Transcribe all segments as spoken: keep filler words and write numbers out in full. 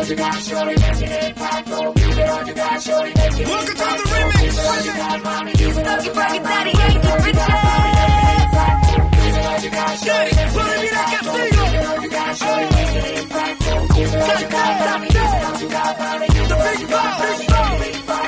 what you got, shorty, make it impact. Give it all you got, shorty, make it Welcome to the remix. Give it all you got, mommy, give it all you got, Daddy ain't the richest. give it all you got, shorty, make it impact. Give it all you got, shorty, make it impact. Give it all you got, mommy, give it all you got, mommy, give it all you got, big ball, big ball.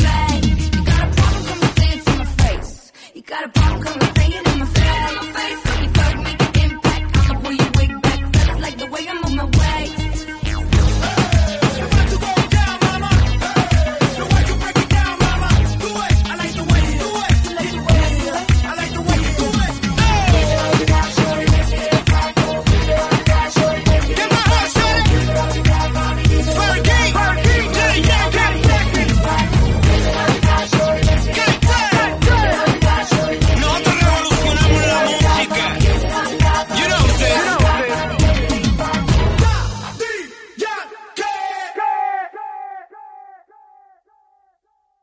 Got a problem, come and say it in my face.